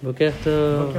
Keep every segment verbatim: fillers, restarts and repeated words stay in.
Boker Tov.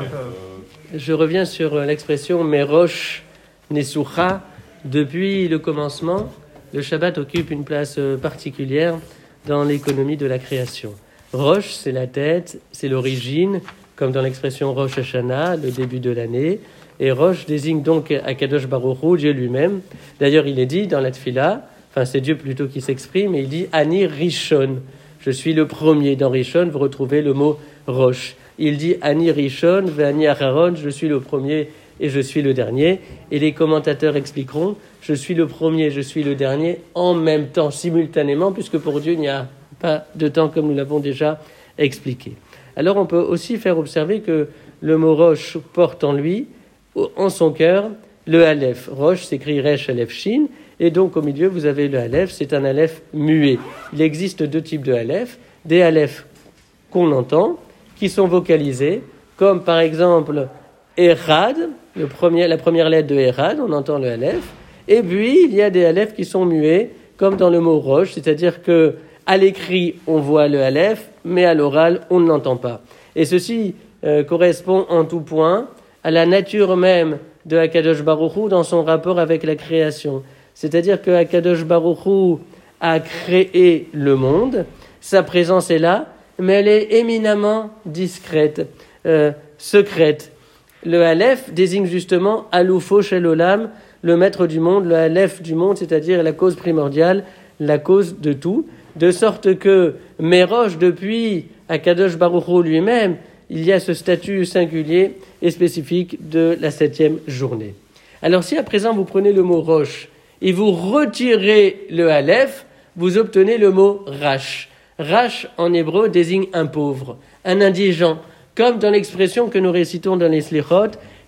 Je reviens sur l'expression Merosh Nesucha. Depuis le commencement, le Shabbat occupe une place particulière dans l'économie de la création. Rosh, c'est la tête, c'est l'origine, comme dans l'expression Rosh Hashanah, le début de l'année. Et Rosh désigne donc Akadosh Baruch Hu, Dieu lui-même. D'ailleurs, il est dit dans la Tfila, enfin c'est Dieu plutôt qui s'exprime, et il dit Ani Rishon. Je suis le premier. Dans Rishon, vous retrouvez le mot Rosh. Il dit Ani Rishon, Ve'ani Acharon, je suis le premier et je suis le dernier. Et les commentateurs expliqueront, je suis le premier, je suis le dernier, en même temps, simultanément, puisque pour Dieu, il n'y a pas de temps comme nous l'avons déjà expliqué. Alors on peut aussi faire observer que le mot Rosh porte en lui, en son cœur, le Aleph. Rosh s'écrit Resh Aleph Shin, et donc au milieu vous avez le Aleph, c'est un Aleph muet. Il existe deux types de Aleph, des Aleph qu'on entend, qui sont vocalisés, comme par exemple Erad, le premier, la première lettre de Erad, on entend le Aleph, et puis il y a des Aleph qui sont muets, comme dans le mot Rosh, c'est-à-dire que à l'écrit on voit le Aleph, mais à l'oral on ne l'entend pas. Et ceci euh, correspond en tout point à la nature même de Akadosh Baruch Hu dans son rapport avec la création. C'est-à-dire que Akadosh Baruch Hu a créé le monde, sa présence est là, mais elle est éminemment discrète, euh, secrète. Le Aleph désigne justement Aloufo Shel Olam, le maître du monde, le Aleph du monde, c'est-à-dire la cause primordiale, la cause de tout, de sorte que Merosh, depuis Akadosh Baruch Hu lui-même, il y a ce statut singulier et spécifique de la septième journée. Alors si à présent vous prenez le mot Rosh et vous retirez le Aleph, vous obtenez le mot Rash. Rash en hébreu désigne un pauvre, un indigent, comme dans l'expression que nous récitons dans les Slichot,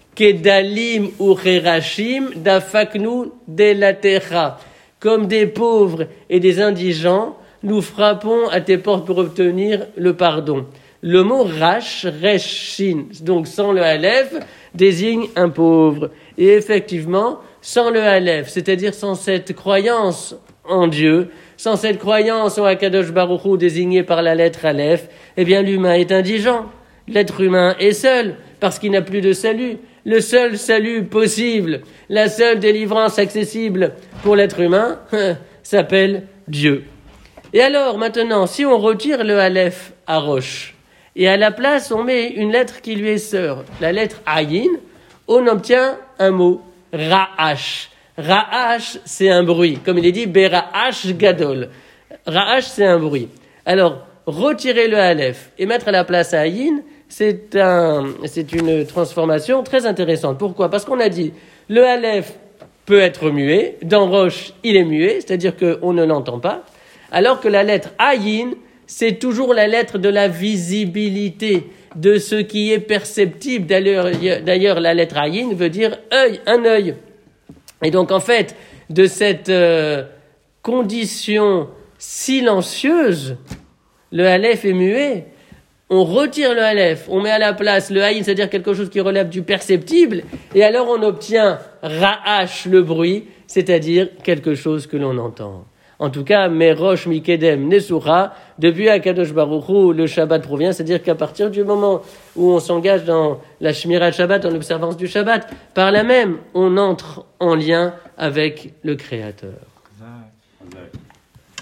Kedalim ou Cherashim dafaknu delatecha. Comme des pauvres et des indigents, nous frappons à tes portes pour obtenir le pardon. Le mot Rash, Reshin, donc sans le Aleph, désigne un pauvre. Et effectivement, sans le Aleph, c'est-à-dire sans cette croyance en Dieu, sans cette croyance en Akadosh Baruch Hu désignée par la lettre Aleph, eh bien l'humain est indigent. L'être humain est seul, parce qu'il n'a plus de salut. Le seul salut possible, la seule délivrance accessible pour l'être humain, s'appelle Dieu. Et alors, maintenant, si on retire le Aleph à Rosh, et à la place, on met une lettre qui lui est sœur, la lettre Ayin, on obtient un mot, Ra'ash. Ra'ash, c'est un bruit. Comme il est dit, Bera'ash Gadol. Ra'ash, c'est un bruit. Alors, retirer le Aleph et mettre à la place Ayin, c'est, un, c'est une transformation très intéressante. Pourquoi ? Parce qu'on a dit, le Aleph peut être muet. Dans Rosh, il est muet, c'est-à-dire qu'on ne l'entend pas. Alors que la lettre Ayin, c'est toujours la lettre de la visibilité, de ce qui est perceptible. D'ailleurs, d'ailleurs la lettre Ayin veut dire œil, un œil. Et donc, en fait, de cette euh, condition silencieuse, le Aleph est muet. On retire le Aleph, on met à la place le Ayin, c'est-à-dire quelque chose qui relève du perceptible, et alors on obtient Ra'ash, le bruit, c'est-à-dire quelque chose que l'on entend. En tout cas, Merosh Mikedem Nesura, depuis Akadosh Baruch Hu, le Shabbat provient, c'est-à-dire qu'à partir du moment où on s'engage dans la Shmirat Shabbat, dans l'observance du Shabbat, par là même, on entre en lien avec le Créateur.